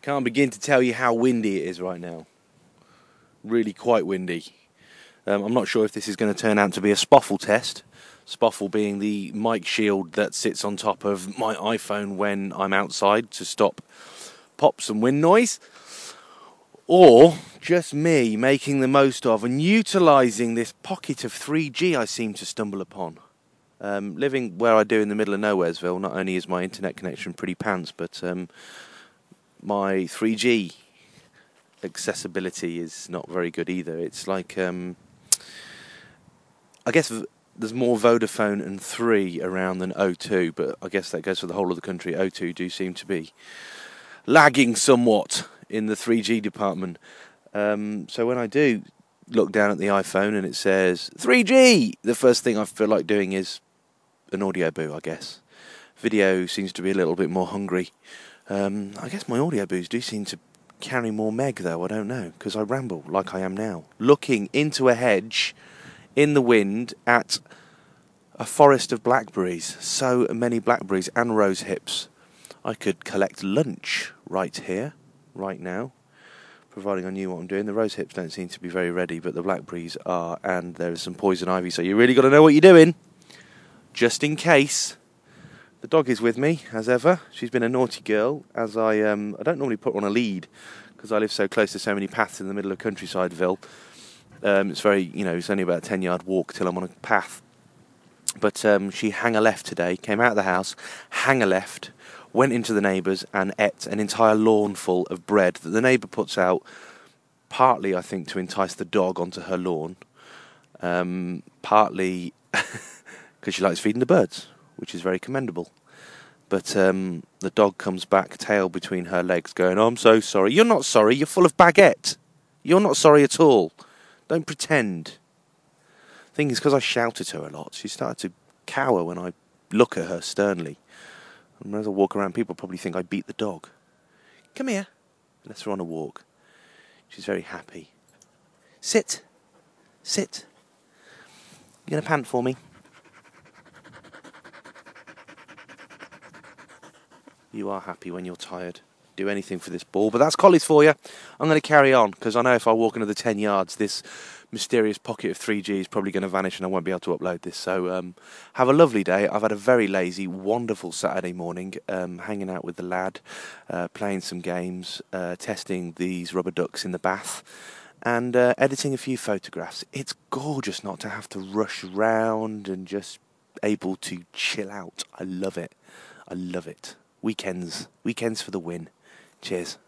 Can't begin to tell you how windy it is right now. Really quite windy. I'm not sure if this is going to turn out to be a Spoffle test. Spoffle being the mic shield that sits on top of my iPhone when I'm outside to stop pops and wind noise. Or just me making the most of and utilising this pocket of 3G I seem to stumble upon. Living where I do in the middle of Nowheresville, not only is my internet connection pretty pants, but my 3G accessibility is not very good either. It's like, I guess there's more Vodafone and 3 around than O2, but I guess that goes for the whole of the country. O2 do seem to be lagging somewhat in the 3G department. So when I do look down at the iPhone and it says 3G, the first thing I feel like doing is an audio boo, I guess. Video seems to be a little bit more hungry. I guess my audio boos do seem to carry more meg, though. I don't know, because I ramble like I am now. Looking into a hedge in the wind at a forest of blackberries. So many blackberries and rose hips. I could collect lunch right here, right now, providing I knew what I'm doing. The rose hips don't seem to be very ready, but the blackberries are, and there is some poison ivy, so you really got to know what you're doing, just in case. The dog is with me, as ever. She's been a naughty girl, as I don't normally put her on a lead, because I live so close to so many paths in the middle of Countrysideville. It's very, it's only about a 10-yard walk till I'm on a path. But she hang a left today, came out of the house, hang a left, went into the neighbours and ate an entire lawn full of bread that the neighbour puts out, partly, I think, to entice the dog onto her lawn, partly because she likes feeding the birds, which is very commendable. But the dog comes back, tail between her legs, going, "Oh, I'm so sorry." "You're not sorry, you're full of baguette. You're not sorry at all. Don't pretend." Thing is, because I shout at her a lot, she started to cower when I look at her sternly. And as I walk around, people probably think I beat the dog. "Come here." Let's her on a walk. She's very happy. Sit. Sit. You going to pant for me? You are happy when you're tired. Do anything for this ball. But that's Collies for you. I'm going to carry on, because I know if I walk another 10 yards, this mysterious pocket of 3G is probably going to vanish and I won't be able to upload this. So have a lovely day. I've had a very lazy, wonderful Saturday morning, hanging out with the lad, playing some games, testing these rubber ducks in the bath, and editing a few photographs. It's gorgeous not to have to rush around and just able to chill out. I love it. I love it. Weekends for the win. Cheers.